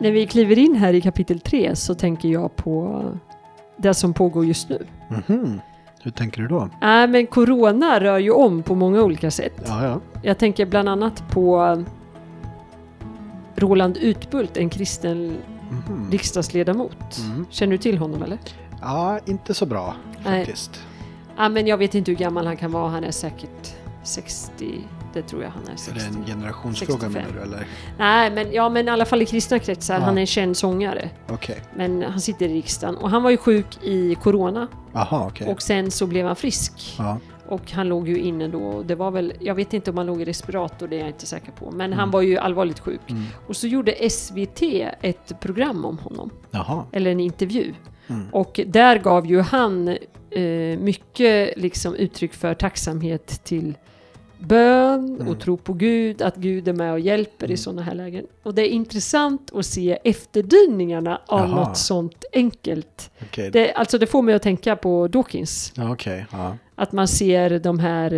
När vi kliver in här i kapitel 3 så tänker jag på det som pågår just nu. Mhm. Hur tänker du då? Men corona rör ju om på många olika sätt. Ja. Jag tänker bland annat på Roland Utbult, en kristen riksdagsledamot. Känner du till honom eller? Ja, inte så bra faktiskt. Men jag vet inte hur gammal han kan vara. Han är säkert 60, det tror jag han är 60. Är det en generationsfråga menar du eller? Nej, men i alla fall i kristna kretsar. Han är en känd sångare. Okej. Men han sitter i riksdagen. Och han var ju sjuk i corona. Aha, okej. Och sen så blev han frisk. Ja. Och han låg ju inne då. Det var väl, jag vet inte om han låg i respirator, det är jag inte säker på. Men han var ju allvarligt sjuk. Och så gjorde SVT ett program om honom. Jaha. Eller en intervju. Och där gav ju han mycket liksom uttryck för tacksamhet till bön och tro på Gud, att Gud är med och hjälper i sådana här lägen. Och det är intressant att se efterdyningarna av något sånt enkelt. Okay. Det får mig att tänka på Dawkins. Okay. Ja. Att man ser de här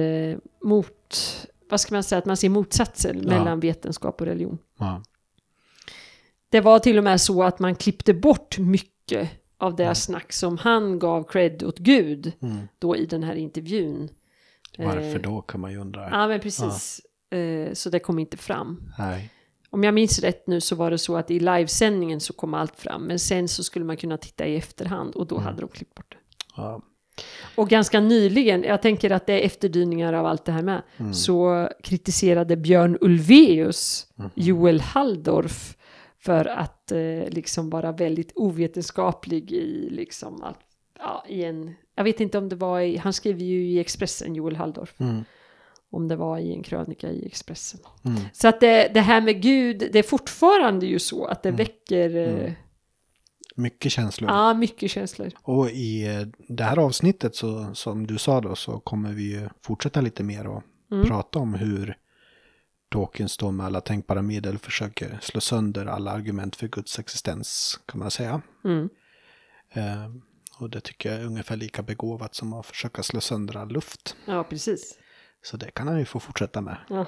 att man ser motsatser mellan vetenskap och religion. Ja. Det var till och med så att man klippte bort mycket av det snack som han gav cred åt Gud då i den här intervjun. Varför då kan man ju undra. Ja, men precis. Så det kom inte fram. Nej. Om jag minns rätt nu så var det så att i livesändningen så kom allt fram. Men sen så skulle man kunna titta i efterhand och då hade de klippt bort det. Ja. Och ganska nyligen, jag tänker att det är efterdyningar av allt det här med, så kritiserade Björn Ulvaeus Joel Halldorf för att liksom vara väldigt ovetenskaplig i liksom att, jag vet inte om det var han skrev ju i Expressen, Joel Halldorf. Om det var i en krönika i Expressen. Så att det här med Gud, det är fortfarande ju så att det väcker mycket känslor. Ja, mycket känslor. Och i det här avsnittet så, som du sa då, så kommer vi ju fortsätta lite mer och prata om hur Dawkins då med alla tänkbara medel försöker slå sönder alla argument för Guds existens, kan man säga. Och det tycker jag är ungefär lika begåvat som att försöka slå sönder all luft. Ja, precis. Så det kan han ju få fortsätta med. Ja.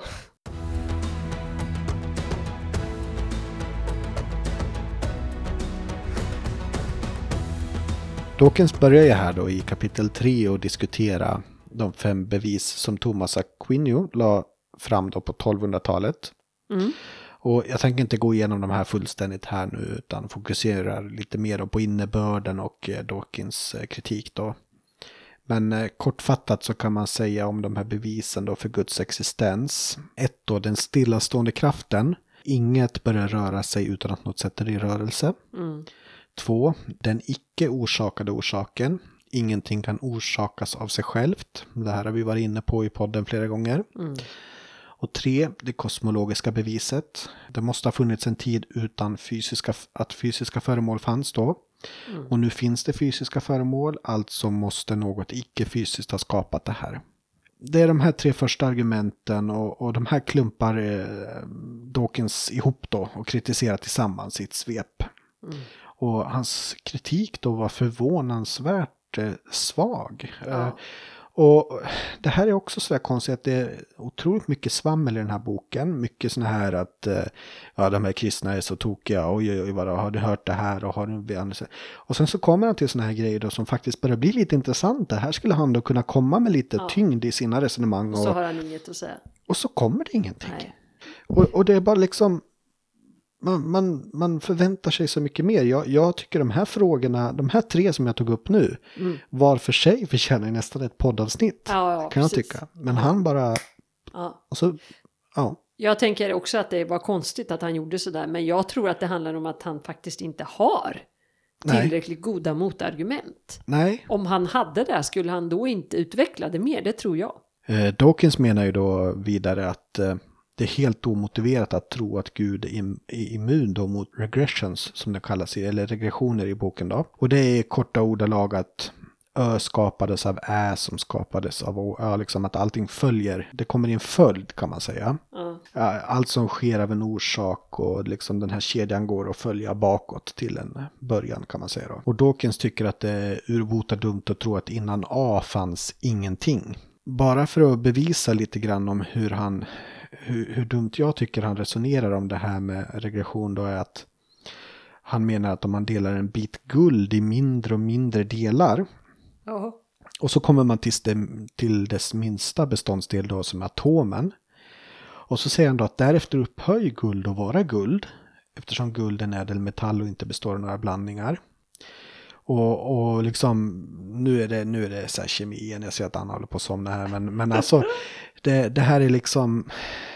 Dawkins börjar ju här då i kapitel 3 och diskutera de 5 bevis som Thomas Aquino la fram då på 1200-talet. Och jag tänker inte gå igenom de här fullständigt här nu utan fokuserar lite mer på innebörden och Dawkins kritik då. Men kortfattat så kan man säga om de här bevisen då för Guds existens. 1 då, den stillastående kraften. Inget börjar röra sig utan att något sätter i rörelse. 2, den icke orsakade orsaken. Ingenting kan orsakas av sig självt. Det här har vi varit inne på i podden flera gånger. Och 3, det kosmologiska beviset. Det måste ha funnits en tid utan att fysiska föremål fanns då. Och nu finns det fysiska föremål, alltså måste något icke-fysiskt ha skapat det här. Det är de här 3 första argumenten och de här klumpar Dawkins ihop då och kritiserar tillsammans i ett svep. Och hans kritik då var förvånansvärt svag. Och det här är också så konstigt att det är otroligt mycket svammel i den här boken. Mycket sån här att de här kristna är så tokiga. Oj, vad har du hört det här? Och sen så kommer han till såna här grejer då som faktiskt börjar bli lite intressanta. Här skulle han då kunna komma med lite tyngd i sina resonemang. Och så har han inget att säga. Och så kommer det ingenting. Och det är bara liksom... Man förväntar sig så mycket mer. Jag tycker de här frågorna, de här 3 som jag tog upp nu, var för sig förtjänar nästan ett poddavsnitt. Kan precis. Jag tycka. Men han bara... Och så, Jag tänker också att det var konstigt att han gjorde sådär. Men jag tror att det handlar om att han faktiskt inte har tillräckligt goda motargument. Nej. Om han hade det skulle han då inte utveckla det mer, det tror jag. Dawkins menar ju då vidare att... Det är helt omotiverat att tro att Gud är immun då mot regressions som det kallas, eller regressioner i boken då. Och det är korta ordalag att Ö skapades av Ä som skapades av Ö, liksom att allting följer, det kommer i en följd kan man säga. Allt som sker av en orsak och liksom den här kedjan går att följa bakåt till en början kan man säga då. Och Dawkins tycker att det är urbota dumt att tro att innan A fanns ingenting. Bara för att bevisa lite grann om hur dumt jag tycker han resonerar om det här med regression då är att Han menar att om man delar en bit guld i mindre och mindre delar. Ja. Och så kommer man till dess minsta beståndsdel då som är atomen. Och så säger han då att därefter upphör guld att vara guld. Eftersom guld är en ädelmetall och inte består av några blandningar. Och liksom, nu är det så här kemi igen. Jag ser att Anna håller på att somna här. Men alltså, det här är liksom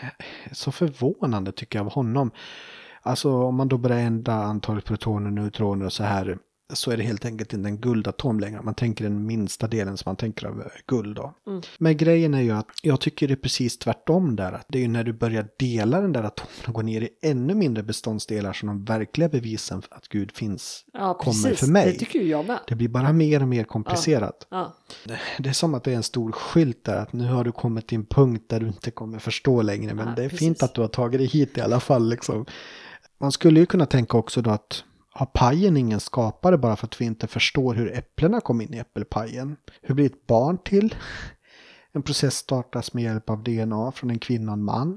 så förvånande tycker jag av honom. Alltså om man då börjar ändra antalet protoner och neutroner och så här. Så är det helt enkelt inte en guldatom längre. Man tänker den minsta delen som man tänker av guld då. Mm. Men grejen är ju att jag tycker det är precis tvärtom där. Att det är ju när du börjar dela den där atomen och går ner i ännu mindre beståndsdelar som de verkliga bevisen för att Gud finns kommer för mig. Det tycker jag med. Det blir bara mer och mer komplicerat. Ja. Det är som att det är en stor skylt där. Att nu har du kommit till en punkt där du inte kommer förstå längre. Men det är fint att du har tagit dig hit i alla fall. Liksom. Man skulle ju kunna tänka också då att har pajen ingen skapare bara för att vi inte förstår hur äpplena kom in i äppelpajen? Hur blir ett barn till? En process startas med hjälp av DNA från en kvinna och en man.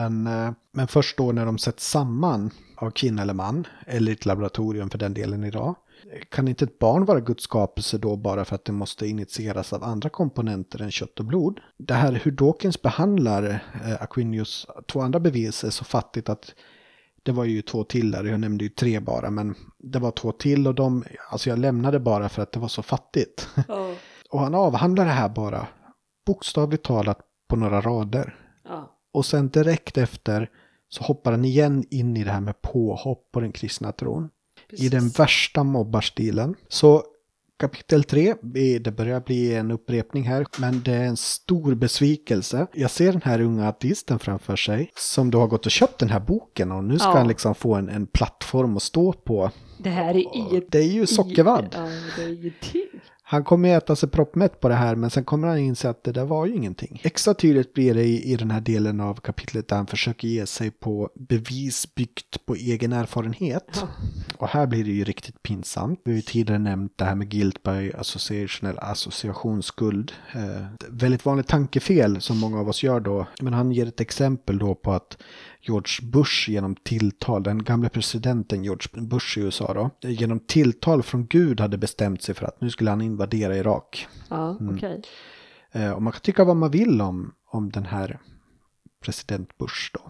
Men först då när de sätts samman av kvinna eller man, eller i ett laboratorium för den delen idag. Kan inte ett barn vara Guds skapelse då bara för att det måste initieras av andra komponenter än kött och blod? Det här hur Dawkins behandlar Aquinius två andra bevis är så fattigt att det var ju 2 till där, jag nämnde ju 3 bara, men det var 2 till och jag lämnade bara för att det var så fattigt. Oh. Och han avhandlar det här bara bokstavligt talat på några rader. Oh. Och sen direkt efter så hoppar han igen in i det här med påhopp på den kristna tron. Precis. I den värsta mobbarstilen. Så kapitel 3, det börjar bli en upprepning här, men det är en stor besvikelse. Jag ser den här unga ateisten framför sig som då har gått och köpt den här boken och nu ska han liksom få en plattform att stå på. Det här är det är ju sockervadd. Ja, det är ju ting. Han kommer ju äta sig proppmätt på det här, men sen kommer han inse att det där var ju ingenting. Extra tydligt blir det i den här delen av kapitlet där han försöker ge sig på bevis byggt på egen erfarenhet. Ja. Och här blir det ju riktigt pinsamt. Vi har ju tidigare nämnt det här med guilt by association eller associationsskuld. Väldigt vanligt tankefel som många av oss gör då. Men han ger ett exempel då på att George Bush genom tilltal, den gamla presidenten George Bush i USA då, genom tilltal från Gud hade bestämt sig för att nu skulle han invadera Irak. Ja, okej. Och man kan tycka vad man vill om den här president Bush då.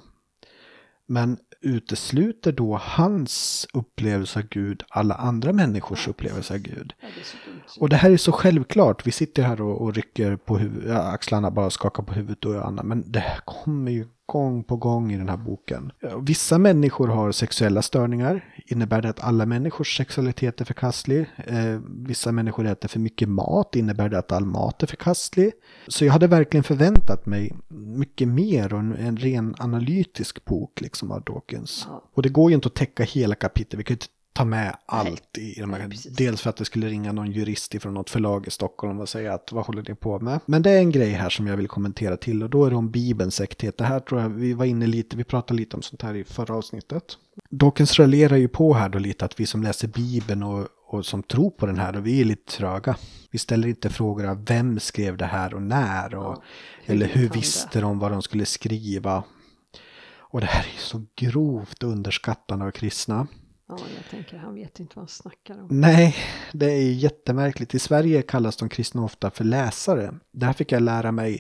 Men utesluter då hans upplevelse av Gud alla andra människors upplevelse av Gud? Ja, och det här är så självklart. Vi sitter här och rycker på axlarna, bara skakar på huvudet och annat. Men det här kommer ju gång på gång i den här boken. Vissa människor har sexuella störningar. Innebär det att alla människors sexualitet är förkastlig? Vissa människor äter för mycket mat. Innebär det att all mat är förkastlig? Så jag hade verkligen förväntat mig mycket mer och en ren analytisk bok liksom av Dawkins. Ja. Och det går ju inte att täcka hela kapitlet. Vi kan inte ta med allt i de här. Dels för att det skulle ringa någon jurist från något förlag i Stockholm och säga att vad håller ni på med? Men det är en grej här som jag vill kommentera till och då är det om Bibelns äkthet. Det här tror jag vi pratade lite om sånt här i förra avsnittet. Dawkins raljerar ju på här då lite att vi som läser Bibeln och som tror på den här och vi är lite tröga. Vi ställer inte frågor av vem skrev det här och när eller hur visste de vad de skulle skriva. Och det här är så grovt underskattande av kristna. Ja, jag tänker han vet inte vad han snackar om. Nej, det är jättemärkligt. I Sverige kallas de kristna ofta för läsare. Det här fick jag lära mig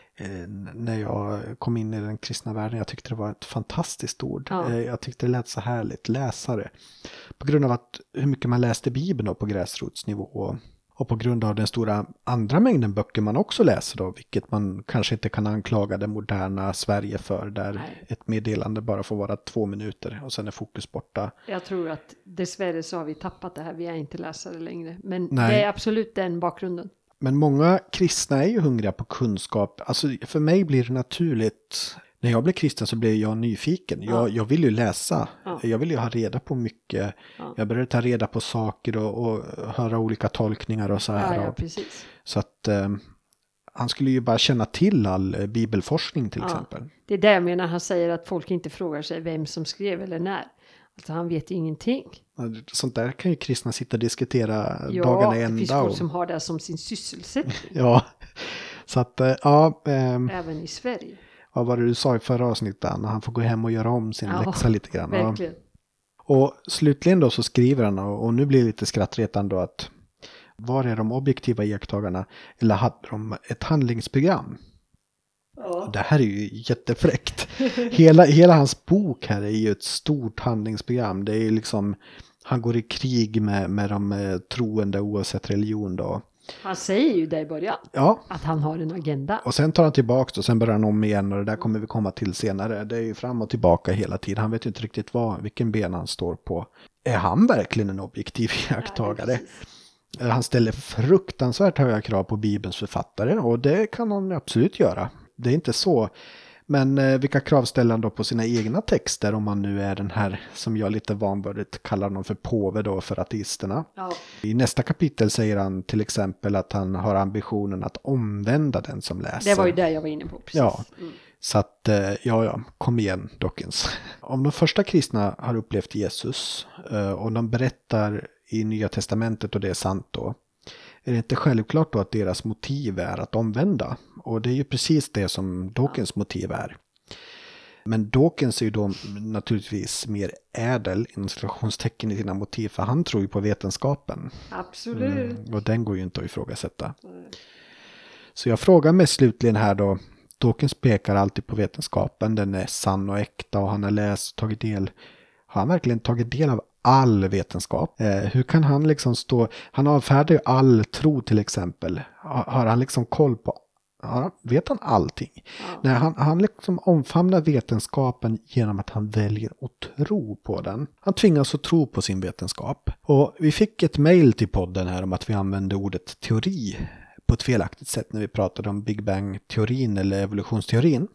när jag kom in i den kristna världen. Jag tyckte det var ett fantastiskt ord. Ja. Jag tyckte det lät så härligt, läsare. På grund av hur mycket man läste Bibeln då på gräsrotsnivå och på grund av den stora andra mängden böcker man också läser då, vilket man kanske inte kan anklaga det moderna Sverige för, där ett meddelande bara får vara 2 minuter och sen är fokus borta. Jag tror att dessvärre så har vi tappat det här, vi är inte läsare längre, men det är absolut den bakgrunden. Men många kristna är ju hungriga på kunskap, alltså för mig blir det naturligt. När jag blev kristen så blev jag nyfiken. Jag vill ju läsa. Ja. Jag vill ju ha reda på mycket. Ja. Jag började ta reda på saker och höra olika tolkningar och så här. Ja, precis. Så att han skulle ju bara känna till all bibelforskning till exempel. Det är det jag menar. Han säger att folk inte frågar sig vem som skrev eller när. Alltså han vet ingenting. Sånt där kan ju kristna sitta och diskutera dagarna ända. Ja, det finns folk som har det som sin sysselsättning. Ja, så att även i Sverige. Vad var det du sa i förra avsnittet, Anna? Han får gå hem och göra om sin läxa lite grann. Verkligen. Och slutligen då så skriver han, och nu blir det lite skrattretande då, att var är de objektiva iakttagarna, eller hade de ett handlingsprogram? Ja. Det här är ju jättefräckt. Hela hans bok här är ju ett stort handlingsprogram. Det är liksom, han går i krig med de troende oavsett religion då. Han säger ju det i början. Ja. Att han har en agenda. Och sen tar han tillbaka och sen börjar han om igen, och det där kommer vi komma till senare. Det är ju fram och tillbaka hela tiden. Han vet ju inte riktigt vilken ben han står på. Är han verkligen en objektiv iakttagare? Ja, han ställer fruktansvärt höga krav på Bibelns författare, och det kan han absolut göra. Det är inte så. Men vilka krav ställer han då på sina egna texter, om man nu är den här som jag lite vanvördigt kallar honom för påve då för ateisterna. Ja. I nästa kapitel säger han till exempel att han har ambitionen att omvända den som läser. Det var ju det jag var inne på. Precis. Ja. Så att, kom igen Dawkins. Om de första kristna har upplevt Jesus och de berättar i Nya testamentet, och det är sant då, är det inte självklart då att deras motiv är att omvända? Och det är ju precis det som Dawkins motiv är. Men Dawkins är ju då naturligtvis mer ädel inom situationstecken i sina motiv, för han tror ju på vetenskapen. Absolut. Och den går ju inte att ifrågasätta. Så jag frågar mig slutligen här då, Dawkins pekar alltid på vetenskapen, den är sann och äkta, och han har läst, tagit del. Har han verkligen tagit del av all vetenskap? Hur kan han liksom han avfärdar ju all tro till exempel. Har han liksom koll på, vet han allting? Ja. Nej, han liksom omfamnar vetenskapen genom att han väljer att tro på den. Han tvingas att tro på sin vetenskap. Och vi fick ett mejl till podden här om att vi använde ordet teori på ett felaktigt sätt när vi pratade om Big Bang-teorin eller evolutionsteorin.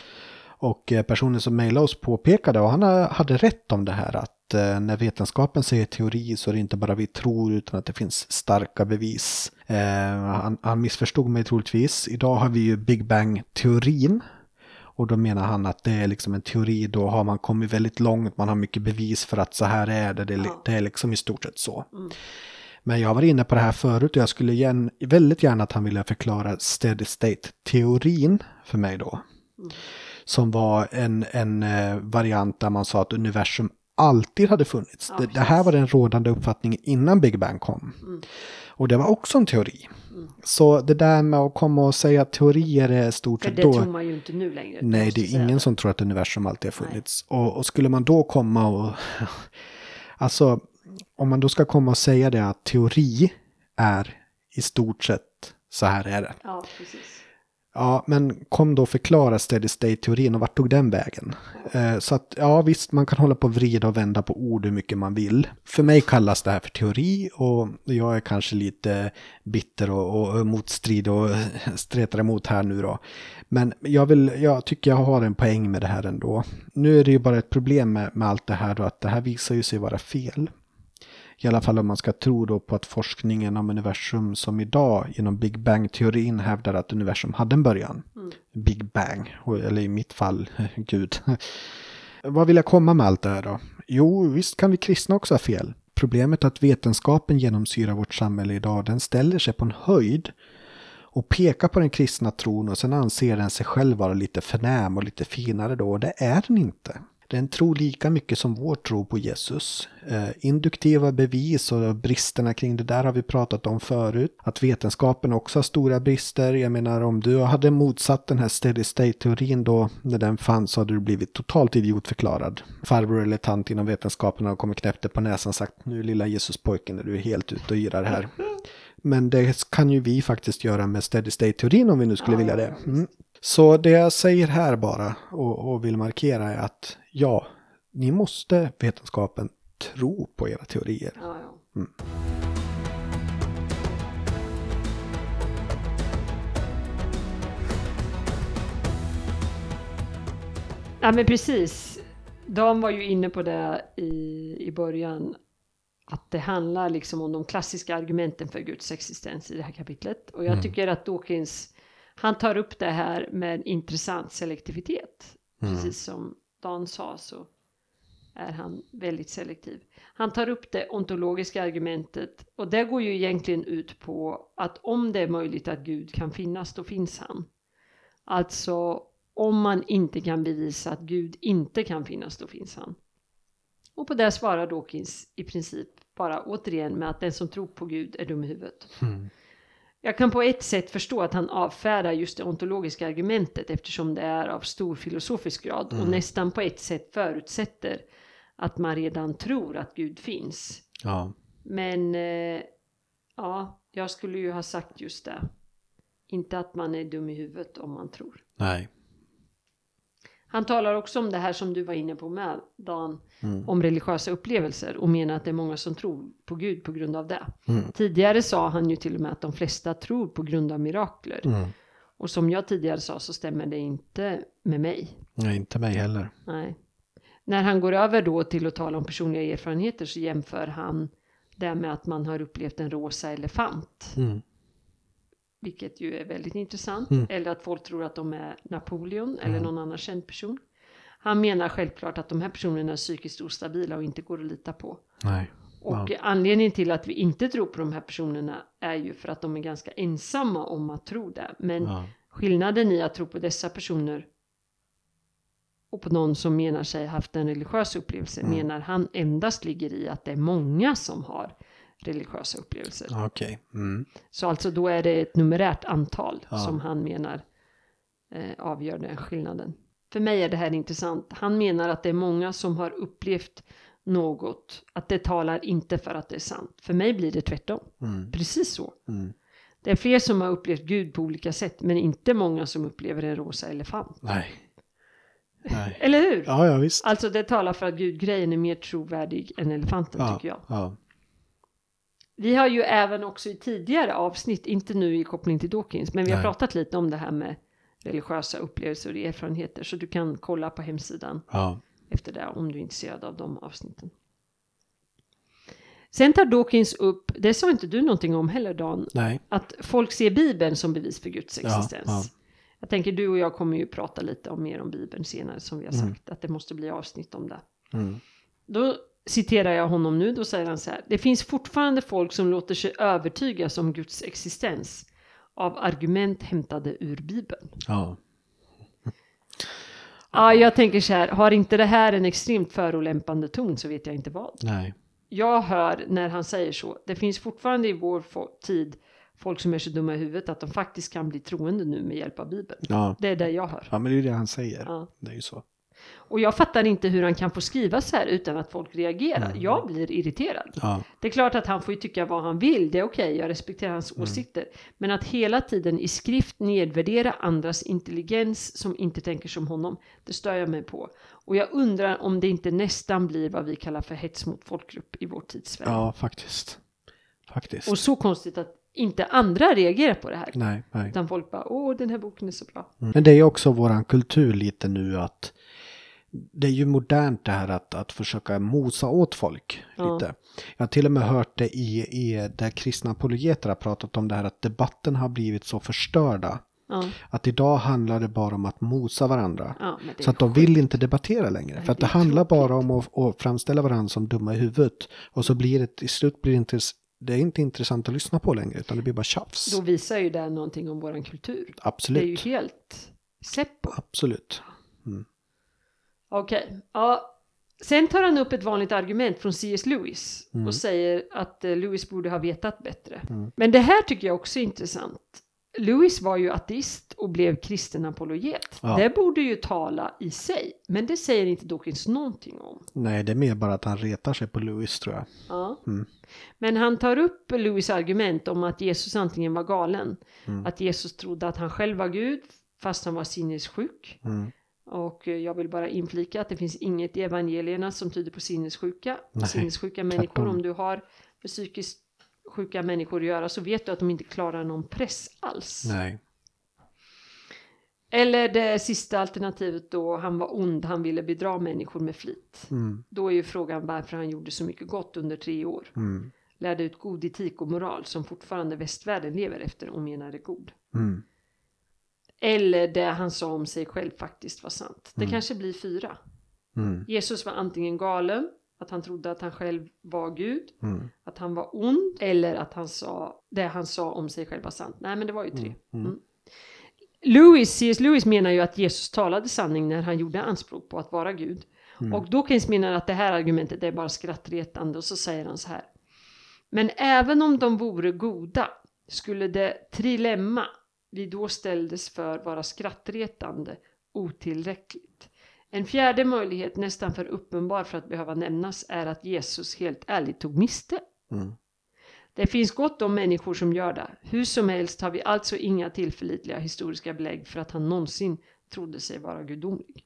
Och personen som mejlade oss påpekade, och han hade rätt om det här, att när vetenskapen säger teori så är det inte bara vi tror, utan att det finns starka bevis. Han missförstod mig troligtvis. Idag har vi ju Big Bang-teorin, och då menar han att det är liksom en teori, då har man kommit väldigt långt, man har mycket bevis för att så här är det. Det är liksom i stort sett så. Mm. Men jag var inne på det här förut, och jag skulle väldigt gärna att han ville förklara steady state-teorin för mig då. Mm. Som var en variant där man sa att universum alltid hade funnits. Ja, det här var den rådande uppfattningen innan Big Bang kom. Mm. Och det var också en teori. Mm. Så det där med att komma och säga att teorier är stort sett då... För det tror man ju inte nu längre. Nej, det är ingen som tror att universum alltid har funnits. Och skulle man då komma och... alltså, om man då ska komma och säga det att teori är i stort sett så här är det. Ja, precis. Ja, men kom då förklara steady state-teorin, och vart tog den vägen? Så att, ja visst, man kan hålla på och vrida och vända på ord hur mycket man vill. För mig kallas det här för teori, och jag är kanske lite bitter och motstridig och stretar emot här nu då. Men jag tycker jag har en poäng med det här ändå. Nu är det ju bara ett problem med allt det här då, att det här visar ju sig vara fel. I alla fall om man ska tro då på att forskningen om universum som idag genom Big Bang-teorin hävdar att universum hade en början. Mm. Big Bang, eller i mitt fall, Gud. Vad vill jag komma med allt det här då? Jo, visst kan vi kristna också ha fel. Problemet är att vetenskapen genomsyrar vårt samhälle idag. Den ställer sig på en höjd och pekar på den kristna tron, och sen anser den sig själv vara lite förnäm och lite finare då. Och det är den inte. Den tror lika mycket som vår tro på Jesus. Induktiva bevis och bristerna kring det där har vi pratat om förut. Att vetenskapen också har stora brister. Jag menar, om du hade motsatt den här steady state-teorin då, när den fanns, så hade du blivit totalt idiotförklarad. Farbror eller tant inom vetenskapen har kommit knäppt på näsan och sagt, nu lilla Jesuspojken är du helt ute och yrar här. Men det kan ju vi faktiskt göra med steady state-teorin om vi nu skulle vilja det. Mm. Så det jag säger här bara och vill markera är att ja, ni måste vetenskapen tro på era teorier. Mm. Ja, men precis. De var ju inne på det i början, att det handlar liksom om de klassiska argumenten för Guds existens i det här kapitlet. Och jag tycker att Dawkins, han tar upp det här med intressant selektivitet. Precis som Dan sa, så är han väldigt selektiv. Han tar upp det ontologiska argumentet, och det går ju egentligen ut på att om det är möjligt att Gud kan finnas, då finns han. Alltså, om man inte kan bevisa att Gud inte kan finnas, då finns han. Och på det svarar Dawkins i princip bara återigen med att den som tror på Gud är dum i huvudet. Jag kan på ett sätt förstå att han avfärdar just det ontologiska argumentet eftersom det är av stor filosofisk grad och nästan på ett sätt förutsätter att man redan tror att Gud finns. Ja. Men ja, jag skulle ju ha sagt just det. Inte att man är dum i huvudet om man tror. Nej. Han talar också om det här som du var inne på med, Dan, om religiösa upplevelser och menar att det är många som tror på Gud på grund av det. Tidigare sa han ju till och med att de flesta tror på grund av mirakler. Och som jag tidigare sa så stämmer det inte med mig. Nej, inte mig heller. Nej. När han går över då till att tala om personliga erfarenheter så jämför han det med att man har upplevt en rosa elefant. Vilket ju är väldigt intressant. Eller att folk tror att de är Napoleon eller någon annan känd person. Han menar självklart att de här personerna är psykiskt ostabila och inte går att lita på. Nej. Och anledningen till att vi inte tror på de här personerna är ju för att de är ganska ensamma om att tro det. Men skillnaden i att tro på dessa personer och på någon som menar sig haft en religiös upplevelse menar han endast ligger i att det är många som har religiösa upplevelser. Okej. Så alltså då är det ett numerärt antal som han menar avgör den skillnaden. För mig är det här intressant. Han menar att det är många som har upplevt något. Att det talar inte för att det är sant. För mig blir det tvärtom. Precis så. Det är fler som har upplevt Gud på olika sätt. Men inte många som upplever en rosa elefant. Nej. Eller hur? Ja, visst. Alltså det talar för att Gud-grejen är mer trovärdig än elefanten tycker jag. Ja. Vi har ju även också i tidigare avsnitt, inte nu i koppling till Dawkins, men vi har pratat lite om det här med religiösa upplevelser och erfarenheter. Så du kan kolla på hemsidan efter det om du är intresserad av de avsnitten. Sen tar Dawkins upp, det sa inte du någonting om heller Dan, att folk ser Bibeln som bevis för Guds existens. Ja. Jag tänker du och jag kommer ju prata lite mer om Bibeln senare som vi har sagt, att det måste bli avsnitt om det. Då citerar jag honom nu, då säger han så här: det finns fortfarande folk som låter sig övertygas om Guds existens av argument hämtade ur Bibeln. Ja, jag tänker så här, har inte det här en extremt förolämpande ton så vet jag inte vad. Nej. Jag hör när han säger så, det finns fortfarande i vår tid folk som är så dumma i huvudet att de faktiskt kan bli troende nu med hjälp av Bibeln. Ja. Det är det jag hör. Ja, men det är det han säger. Ja. Det är ju så. Och jag fattar inte hur han kan få skriva så här utan att folk reagerar. Jag blir irriterad. Ja. Det är klart att han får ju tycka vad han vill. Det är okej, jag respekterar hans åsikter. Men att hela tiden i skrift nedvärdera andras intelligens som inte tänker som honom, det stör jag mig på. Och jag undrar om det inte nästan blir vad vi kallar för hets mot folkgrupp i vår tidsfärd. Ja, faktiskt. Och så konstigt att inte andra reagerar på det här. Nej. Utan folk bara, den här boken är så bra. Men det är också våran kultur lite nu att det är ju modernt det här att försöka mosa åt folk lite. Jag har till och med hört det i där kristna apologeter har pratat om det här att debatten har blivit så förstörda. Att idag handlar det bara om att mosa varandra. Så att de vill inte debattera längre. För att det handlar bara om att framställa varandra som dumma i huvudet. Och så blir det, i slut blir det är inte intressant att lyssna på längre utan det blir bara tjafs. Då visar ju det någonting om våran kultur. Absolut. Det är ju helt seppo. Absolut. Okej. Ja. Sen tar han upp ett vanligt argument från C.S. Lewis och säger att Lewis borde ha vetat bättre. Men det här tycker jag också är intressant. Lewis var ju ateist och blev kristen apologet. Ja. Det borde ju tala i sig. Men det säger inte Dawkins någonting om. Nej, det är mer bara att han retar sig på Lewis tror jag. Ja. Men han tar upp Lewis argument om att Jesus antingen var galen. Att Jesus trodde att han själv var Gud fast han var sinnessjuk. Och jag vill bara inflika att det finns inget i evangelierna som tyder på sinnessjuka. Sinnessjuka människor, om du har med psykiskt sjuka människor att göra så vet du att de inte klarar någon press alls. Nej. Eller det sista alternativet då, han var ond, han ville bedra människor med flit. Då är ju frågan varför han gjorde så mycket gott under 3 år. Lärde ut god etik och moral som fortfarande västvärlden lever efter och menar är god. Eller det han sa om sig själv faktiskt var sant. Det kanske blir 4. Jesus var antingen galen, att han trodde att han själv var Gud, att han var ond, eller att det han sa om sig själv var sant. Nej, men det var ju 3. C.S. Lewis menar ju att Jesus talade sanning när han gjorde anspråk på att vara Gud. Och Dawkins menar att det här argumentet är bara skrattretande, och så säger han så här: men även om de vore goda skulle det trilemma vi då ställdes för vara skrattretande otillräckligt. En fjärde möjlighet, nästan för uppenbar för att behöva nämnas, är att Jesus helt ärligt tog miste. Det finns gott om människor som gör det. Hur som helst har vi alltså inga tillförlitliga historiska belägg för att han någonsin trodde sig vara gudomlig.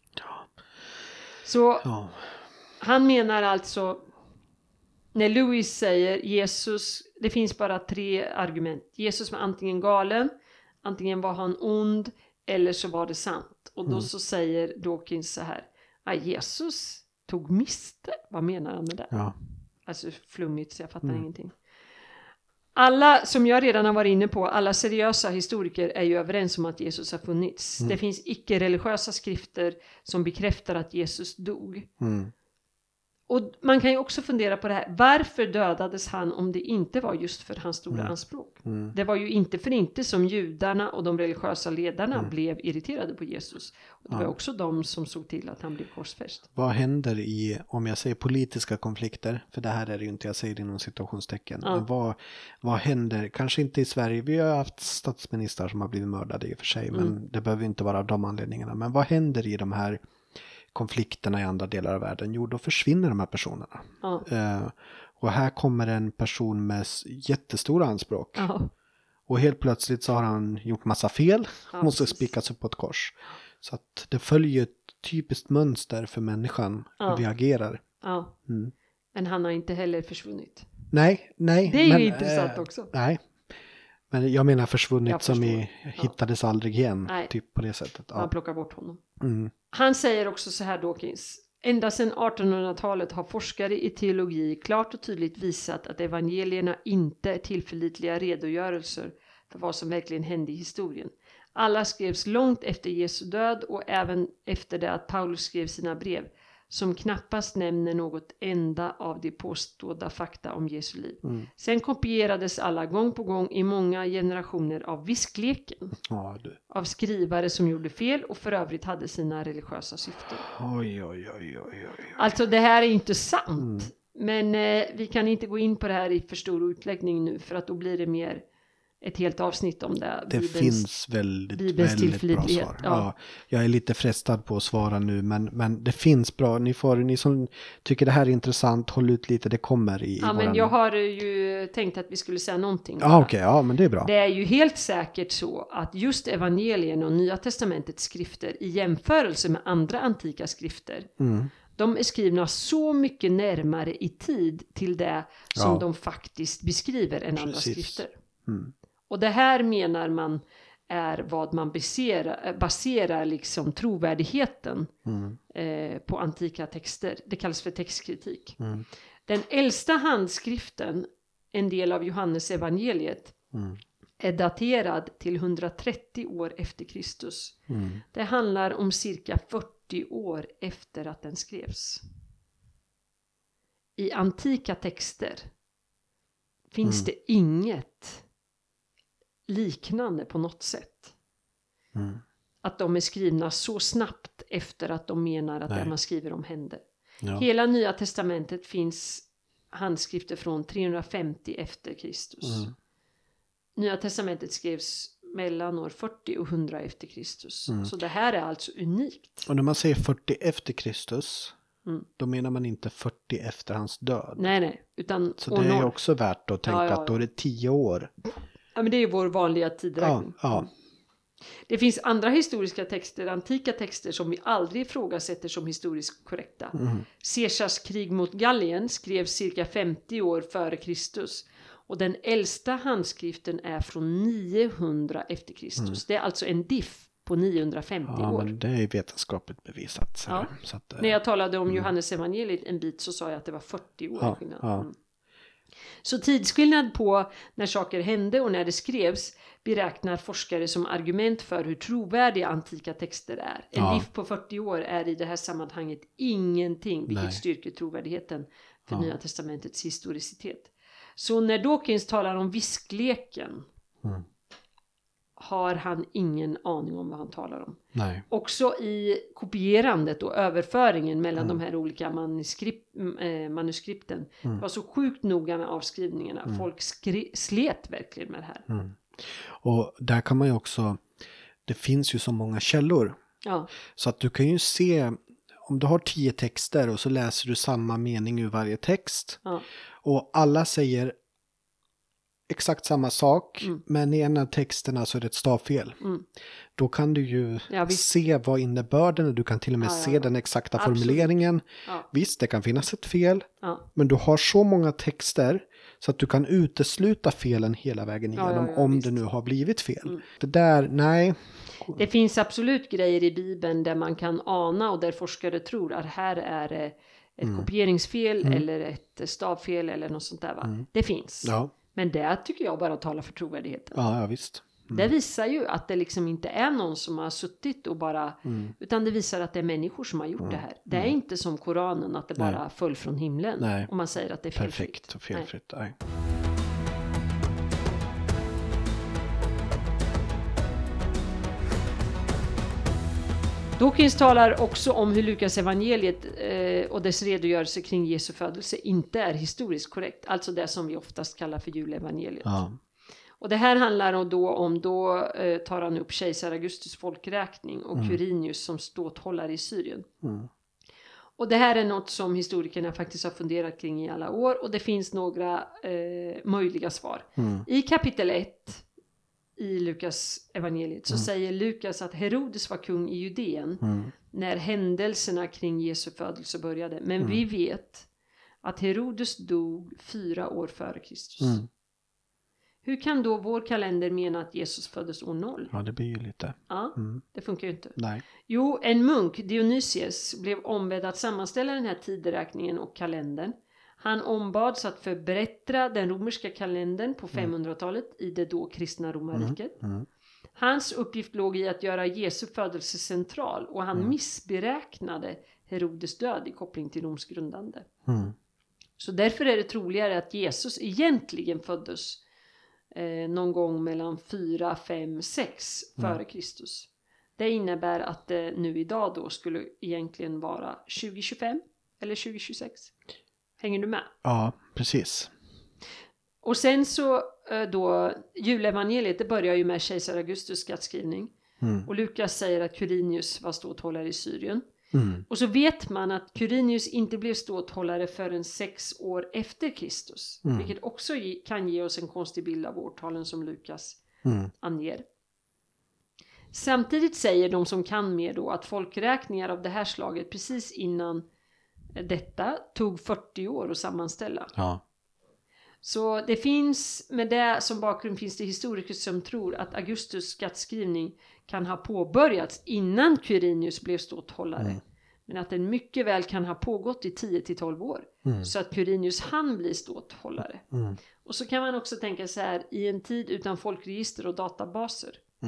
Så han menar alltså, när Lewis säger Jesus, det finns bara 3 argument. Jesus var antingen galen, antingen var han ond, eller så var det sant. Och då så säger Dawkins så här: Jesus tog miste. Vad menar han med det? Ja. Alltså flummigt, så jag fattar ingenting. Alla, som jag redan har varit inne på, alla seriösa historiker är ju överens om att Jesus har funnits. Det finns icke-religiösa skrifter som bekräftar att Jesus dog. Och man kan ju också fundera på det här: varför dödades han om det inte var just för hans stora anspråk? Det var ju inte för inte som judarna och de religiösa ledarna blev irriterade på Jesus. Och det var också de som såg till att han blev korsfäst. Vad händer i, om jag säger politiska konflikter, för det här är det ju inte, jag säger det inom situationstecken. Men vad händer, kanske inte i Sverige, vi har haft statsministrar som har blivit mördade i och för sig, men det behöver inte vara av de anledningarna. Men vad händer i de här konflikterna i andra delar av världen? Jo, då försvinner de här personerna. Och här kommer en person med jättestora anspråk. Och helt plötsligt så har han gjort massa fel. Måste spikas upp på ett kors. Så att det följer ett typiskt mönster för människan. Hur vi agerar. Men han har inte heller försvunnit. Nej. Det är ju intressant också. Nej. Men jag menar försvunnit som hittades aldrig igen. Typ på det sättet. Man plockar bort honom. Han säger också så här, Dawkins: ända sedan 1800-talet har forskare i teologi klart och tydligt visat att evangelierna inte är tillförlitliga redogörelser för vad som verkligen hände i historien. Alla skrevs långt efter Jesu död och även efter det att Paulus skrev sina brev, som knappast nämner något enda av de påstådda fakta om Jesu liv. Sen kopierades alla gång på gång i många generationer av viskleken. Av skrivare som gjorde fel och för övrigt hade sina religiösa syften. Oj. Alltså det här är inte sant. Men vi kan inte gå in på det här i för stor utläggning nu, för att då blir det mer ett helt avsnitt om det. Det finns väldigt bra svar. Ja, jag är lite frestad på att svara nu, men det finns bra. Ni som tycker det här är intressant, håll ut lite, det kommer i men jag har ju tänkt att vi skulle säga någonting. Okej, men det är bra. Det är ju helt säkert så att just evangelien och Nya testamentets skrifter i jämförelse med andra antika skrifter, de är skrivna så mycket närmare i tid till det som de faktiskt beskriver än andra skrifter. Och det här menar man är vad man baserar liksom trovärdigheten på antika texter. Det kallas för textkritik. Den äldsta handskriften, en del av Johannes evangeliet, är daterad till 130 år efter Kristus. Det handlar om cirka 40 år efter att den skrevs. I antika texter finns det inget liknande på något sätt. Att de är skrivna så snabbt efter att de menar att det man skriver om hände. Hela Nya testamentet finns handskrifter från 350 efter Kristus. Nya testamentet skrevs mellan år 40 och 100 efter Kristus. Så det här är alltså unikt. Och när man säger 40 efter Kristus, då menar man inte 40 efter hans död. Nej. Utan så det är också värt att tänka att då är det 10 år. Ja, men det är ju vår vanliga tidräkning. Det finns andra historiska texter, antika texter, som vi aldrig ifrågasätter som historiskt korrekta. Caesars krig mot Gallien skrevs cirka 50 år före Kristus. Och den äldsta handskriften är från 900 efter Kristus. Det är alltså en diff på 950 år. Ja, men det är vetenskapligt bevisat. Så att, när jag talade om Johannes evangeliet en bit, så sa jag att det var 40 år skillnad. Så tidsskillnad på när saker hände och när det skrevs beräknar forskare som argument för hur trovärdiga antika texter är. En diff på 40 år är i det här sammanhanget ingenting, vilket styrker trovärdigheten för Nya testamentets historicitet. Så när Dawkins talar om viskleken, har han ingen aning om vad han talar om. Nej. Också i kopierandet och överföringen mellan de här olika manuskripten. Det var så sjukt noga med avskrivningarna. Folk slet verkligen med det här. Och där kan man ju också, det finns ju så många källor. Ja. Så att du kan ju se, om du har 10 texter och så läser du samma mening ur varje text. Ja. Och alla säger exakt samma sak, men i en av texterna så är det ett stavfel. Då kan du ju se vad innebörden är. Du kan till och med se den exakta formuleringen. Ja. Visst, det kan finnas ett fel. Men du har så många texter så att du kan utesluta felen hela vägen igenom om det nu har blivit fel. Det där, nej. Det finns absolut grejer i Bibeln där man kan ana och där forskare tror att här är ett kopieringsfel eller ett stavfel eller något sånt där. Va? Det finns. Ja. Men det tycker jag bara talar för trovärdigheten. Ja, visst. Det visar ju att det liksom inte är någon som har suttit och bara... Utan det visar att det är människor som har gjort det här. Det är inte som Koranen att det bara föll från himlen. Nej. Och man säger att det är felfritt. Perfekt och felfritt. Nej. Dawkins talar också om hur Lukas evangeliet och dess redogörelse kring Jesu födelse inte är historiskt korrekt. Alltså det som vi oftast kallar för julevangeliet. Ja. Och det här handlar då tar han upp kejsar Augustus folkräkning och Quirinius som ståthållare i Syrien. Och det här är något som historikerna faktiskt har funderat kring i alla år och det finns några möjliga svar. I kapitel 1 i Lukas evangeliet så säger Lukas att Herodes var kung i Judeen när händelserna kring Jesu födelse började. Men vi vet att Herodes dog 4 år före Kristus. Hur kan då vår kalender mena att Jesus föddes år 0? Ja, det blir ju lite. Ja, det funkar ju inte. Nej. Jo, en munk, Dionysius, blev ombedd att sammanställa den här tideräkningen och kalendern. Han ombads att förbättra den romerska kalendern på 500-talet i det då kristna romarriket. Hans uppgift låg i att göra Jesu födelse central och han missberäknade Herodes död i koppling till Roms grundande. Så därför är det troligare att Jesus egentligen föddes någon gång mellan 4, 5, 6 före Kristus. Det innebär att det nu idag då skulle egentligen vara 2025 eller 2026. Hänger du med? Ja, precis. Och sen så då, julevangeliet, det börjar ju med kejsar Augustus skattskrivning. Och Lukas säger att Quirinius var ståthållare i Syrien. Och så vet man att Quirinius inte blev ståthållare förrän 6 år efter Kristus. Vilket också kan ge oss en konstig bild av årtalen som Lukas anger. Samtidigt säger de som kan mer då att folkräkningar av det här slaget precis innan detta tog 40 år att sammanställa. Ja. Så det finns, med det som bakgrund finns det historiker som tror att Augustus skattskrivning kan ha påbörjats innan Quirinius blev ståthållare. Men att den mycket väl kan ha pågått i 10-12 år. Så att Quirinius hann bli ståthållare. Och så kan man också tänka så här, i en tid utan folkregister och databaser.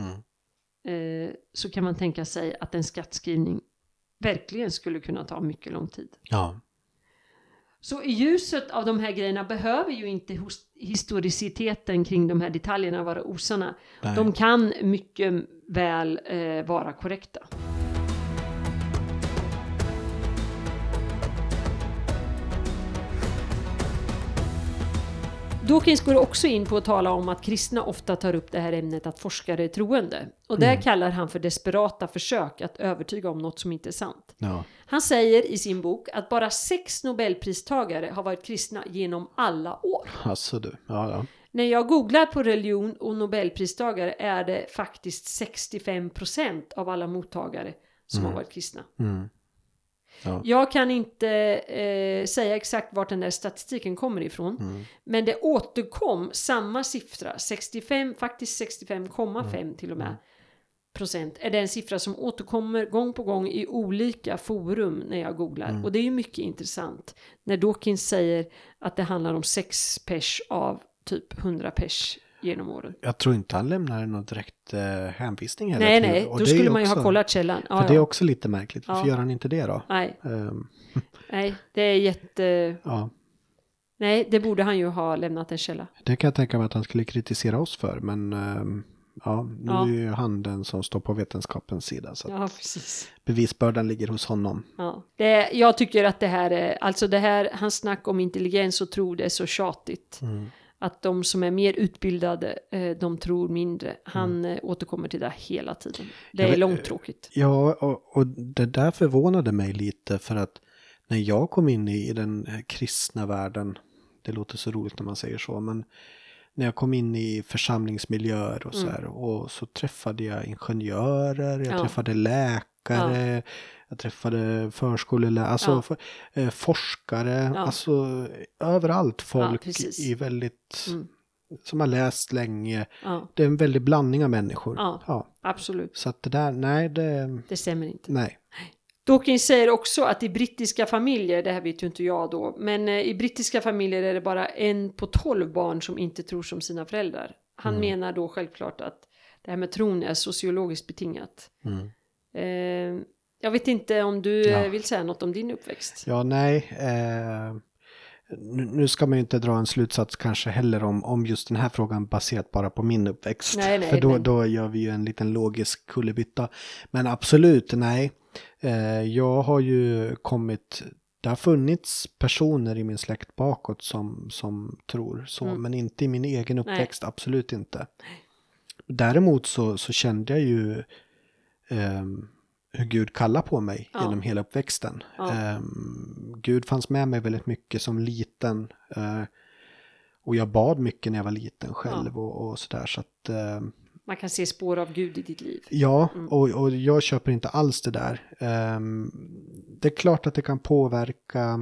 Så kan man tänka sig att en skattskrivning verkligen skulle kunna ta mycket lång tid. Ja. Så i ljuset av de här grejerna behöver ju inte historiciteten kring de här detaljerna vara osanna. Nej. De kan mycket väl vara korrekta. Dawkins går också in på att tala om att kristna ofta tar upp det här ämnet att forskare är troende. Och det kallar han för desperata försök att övertyga om något som inte är sant. Ja. Han säger i sin bok att bara 6 Nobelpristagare har varit kristna genom alla år. Alltså du, ja. När jag googlar på religion och Nobelpristagare är det faktiskt 65% av alla mottagare som har varit kristna. Ja. Jag kan inte säga exakt vart den där statistiken kommer ifrån. Men det återkom samma siffra, 65,5 till och med procent. Är det en siffra som återkommer gång på gång i olika forum när jag googlar. Och det är ju mycket intressant. När Dawkins säger att det handlar om 6 pers av typ 100 pers genom åren. Jag tror inte han lämnar någon direkt hänvisning heller. Nej, då skulle man ju ha kollat källan. Ja, för det är också lite märkligt. Varför gör han inte det då? Nej, nej, det är jätte... Ja. Nej, det borde han ju ha lämnat en källa. Det kan jag tänka mig att han skulle kritisera oss för, men nu är ju han den som står på vetenskapens sida. Så ja, precis. Bevisbördan ligger hos honom. Ja. Jag tycker att det här är, alltså det här, han snackar om intelligens och tro, det är så tjatigt. Att de som är mer utbildade, de tror mindre. Han återkommer till det hela tiden. Det är långtråkigt. Ja, och det där förvånade mig lite, för att när jag kom in i den kristna världen, det låter så roligt när man säger så, men när jag kom in i församlingsmiljöer och så här, och så träffade jag ingenjörer, jag träffade läkare, jag träffade förskolelärare, alltså forskare, alltså överallt folk i väldigt, som har läst länge. Det är en väldig blandning av människor. Ja, absolut. Så att det där, nej, det stämmer inte. Nej. Dawkins säger också att i brittiska familjer, det här vet ju inte jag då, men i brittiska familjer är det bara 1 på 12 barn som inte tror som sina föräldrar. Han menar då självklart att det här med tron är sociologiskt betingat. Jag vet inte om du vill säga något om din uppväxt. Ja, nej. Nu ska man ju inte dra en slutsats kanske heller om just den här frågan baserat bara på min uppväxt. Nej, för då gör vi ju en liten logisk kullerbytta. Men absolut, nej. Jag har ju kommit, det har funnits personer i min släkt bakåt som tror så, men inte i min egen uppväxt, absolut inte. Däremot så kände jag ju hur Gud kallar på mig genom hela uppväxten. Gud fanns med mig väldigt mycket som liten, och jag bad mycket när jag var liten själv och sådär, så att man kan se spår av Gud i ditt liv. Ja, och jag köper inte alls det där. Det är klart att det kan påverka.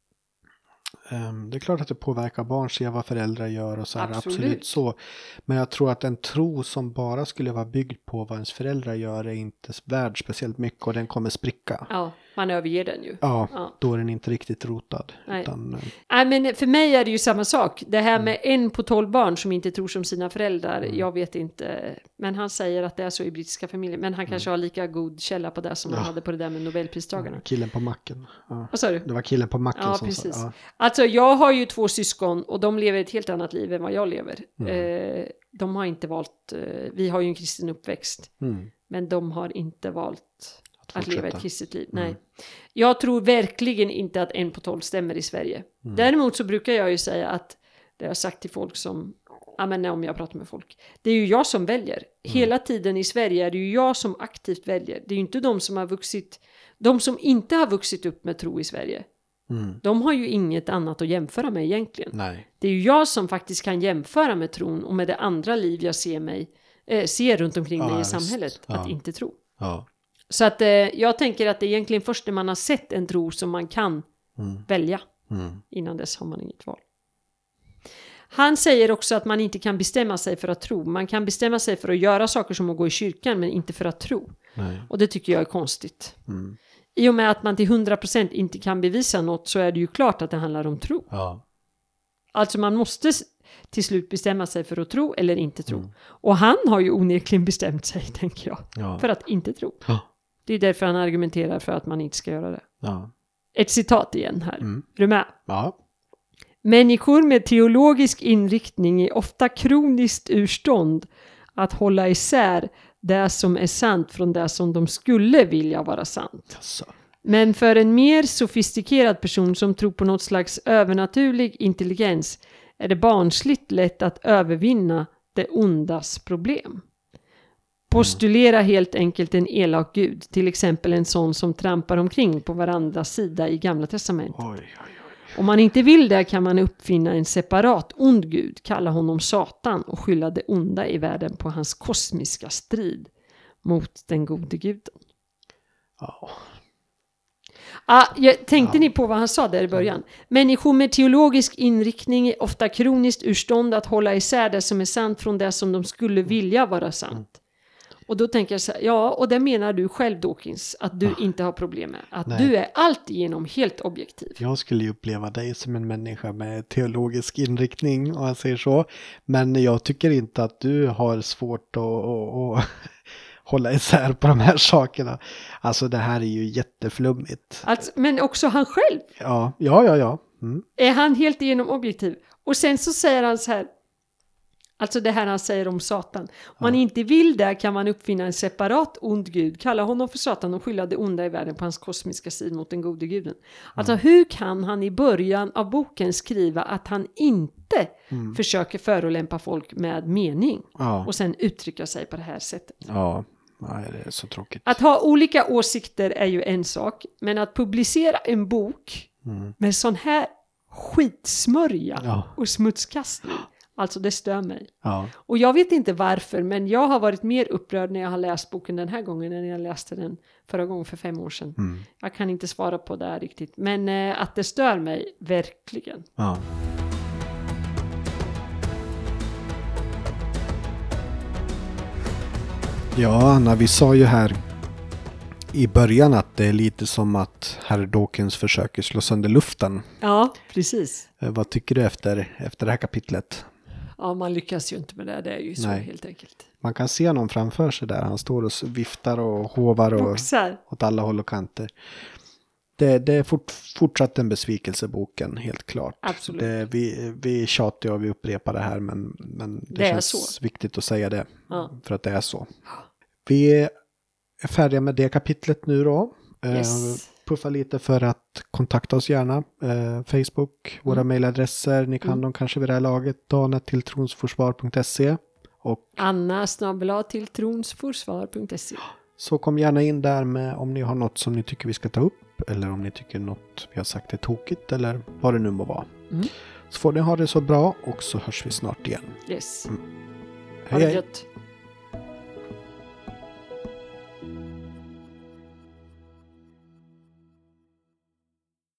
Det är klart att det påverkar barn, se vad föräldrar gör och så här, absolut så. Men jag tror att en tro som bara skulle vara byggd på vad ens föräldrar gör är inte värd speciellt mycket, och den kommer spricka. Ja, man överger den ju. Ja. Då är den inte riktigt rotad. Nej. Utan, men för mig är det ju samma sak. Det här med 1 på 12 barn som inte tror som sina föräldrar, jag vet inte. Men han säger att det är så i brittiska familjer. Men han kanske har lika god källa på det som han hade på det där med Nobelpristagarna. Killen på macken. Ja. Vad sa du? Det var killen på macken som precis. sa. Ja. Alltså jag har ju 2 syskon och de lever ett helt annat liv än vad jag lever. De har inte valt, vi har ju en kristen uppväxt. Men de har inte valt att leva ett kristet liv. Nej. Jag tror verkligen inte att 1 på 12 stämmer i Sverige. Däremot så brukar jag ju säga att, det har jag sagt till folk som, om jag pratar med folk, det är ju jag som väljer. Hela tiden i Sverige är det ju jag som aktivt väljer. Det är ju inte de som inte har vuxit upp med tro i Sverige. De har ju inget annat att jämföra med egentligen. Nej. Det är ju jag som faktiskt kan jämföra med tron och med det andra liv jag ser runt omkring mig i samhället. Att inte tro. Ja. Så att jag tänker att det är egentligen först när man har sett en tro som man kan välja. Innan dess har man inget val. Han säger också att man inte kan bestämma sig för att tro. Man kan bestämma sig för att göra saker som att gå i kyrkan, men inte för att tro. Nej. Och det tycker jag är konstigt. I och med att man till 100% inte kan bevisa något, så är det ju klart att det handlar om tro. Ja. Alltså man måste till slut bestämma sig för att tro eller inte tro. Och han har ju onekligen bestämt sig, tänker jag, för att inte tro. Ja. Det är därför han argumenterar för att man inte ska göra det. Ja. Ett citat igen här. Är du med? Ja. Människor med teologisk inriktning är ofta kroniskt ur stånd att hålla isär det som är sant från det som de skulle vilja vara sant. Alltså. Men för en mer sofistikerad person som tror på något slags övernaturlig intelligens är det barnsligt lätt att övervinna det ondas problem. Postulera helt enkelt en elak gud, till exempel en sån som trampar omkring på varandras sida i Gamla testamentet. Oj. Om man inte vill det kan man uppfinna en separat ond gud, kalla honom Satan och skylla det onda i världen på hans kosmiska strid mot den gode guden. Ja. Tänkte ni på vad han sa där i början? Människor med teologisk inriktning är ofta kroniskt ur stånd att hålla isär det som är sant från det som de skulle vilja vara sant. Och då tänker jag så här, och det menar du själv, Dawkins, att du inte har problem med. Att du är alltigenom helt objektiv. Jag skulle ju uppleva dig som en människa med teologisk inriktning, om jag säger så. Men jag tycker inte att du har svårt att hålla isär på de här sakerna. Alltså det här är ju jätteflummigt. Alltså, men också han själv. Ja. Är han helt igenom objektiv? Och sen så säger han så här, Alltså det här han säger om Satan. Om man inte vill det kan man uppfinna en separat ond gud. Kalla honom för Satan och skylla det onda i världen på hans kosmiska strid mot den gode guden. Alltså hur kan han i början av boken skriva att han inte försöker förolämpa folk med mening. Och sen uttrycka sig på det här sättet. Ja, det är så tråkigt. Att ha olika åsikter är ju en sak. Men att publicera en bok med sån här skitsmörja och smutskastning. Alltså det stör mig. Ja. Och jag vet inte varför, men jag har varit mer upprörd när jag har läst boken den här gången än jag läste den förra gången för 5 år sedan. Jag kan inte svara på det här riktigt. Men att det stör mig, verkligen. Ja. Ja, Anna, vi sa ju här i början att det är lite som att herr Dawkins försöker slå sönder luften. Ja, precis. Vad tycker du efter det här kapitlet? Ja, man lyckas ju inte med det. Det är ju så helt enkelt. Man kan se någon framför sig där. Han står och viftar och hovar och åt alla håll och kanter. Det är fortsatt en besvikelseboken, helt klart. Absolut. Vi tjatar och vi upprepar det här, men det känns viktigt att säga det. Ja. För att det är så. Vi är färdiga med det kapitlet nu då. Puffa lite för att kontakta oss gärna. Facebook, våra mejladresser. Ni kan dem kanske vid det här laget. dana@tronsforsvar.se och anna@tronsforsvar.se. Så kom gärna in där med om ni har något som ni tycker vi ska ta upp. Eller om ni tycker något vi har sagt är tokigt. Eller vad det nu må vara. Så får ni ha det så bra och så hörs vi snart igen. Yes. Hej, hej.